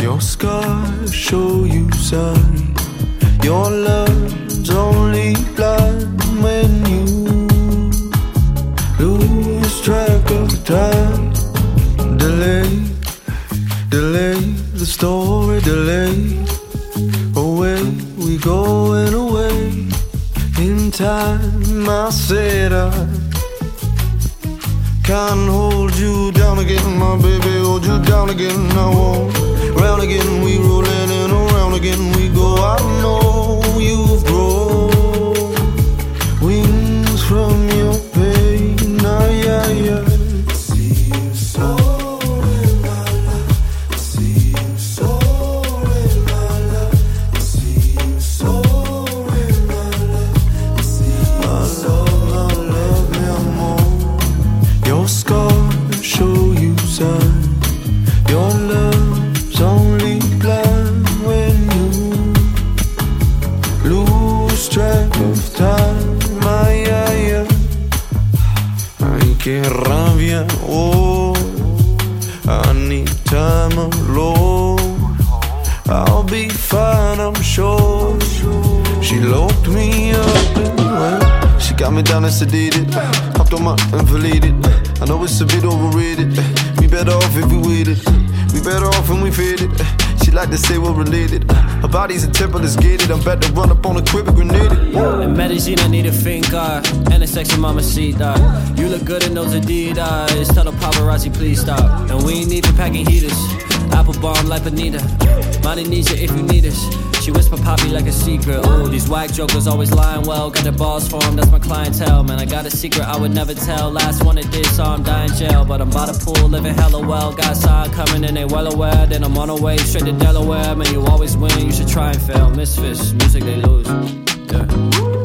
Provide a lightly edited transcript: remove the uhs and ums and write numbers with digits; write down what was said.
Your scars show you sorry. Your love's only blood when you lose track of time. Delay, delay, the story delayed. Away we going away. In time I said I can't hold you down again, my baby, hold you down again. I won't. Round again, we rollin' and around again we go. I know you've grown wings from your pain. Yeah, yeah. I see you soaring, my love. I see you soaring, my love. I see you soaring, my love. I see you soaring, my love, mi amor. Your scars show you signs. Your love's only blind when you lose track of time. Ay, que rabia, oh, I need time alone. I'll be fine, I'm sure. She locked me up and well, she got me down and sedated. Hopped on my invalidated. I know it's a bit overrated. We better off if we waited. We better off when we faded. She like to say we're related. Her body's a temple is gated. I'm about to run up on a quiver grenaded. In Medellin I need a finger and a sexy mamacita. You look good in those Adidas. Tell the paparazzi please stop. And we ain't even packing heaters. Apple bomb like Bonita. Money needs you if you need us. She whisper poppy like a secret. Oh, these whack jokers always lying well. Got the balls for 'em, that's my clientele. Man, I got a secret I would never tell. Last one that did, so I'm dying jail. But I'm by the pool, living hella well. Got sign coming and they well aware. Then I'm on the way straight to Delaware. Man, you always win, you should try and fail. Misfits, music they lose. Yeah.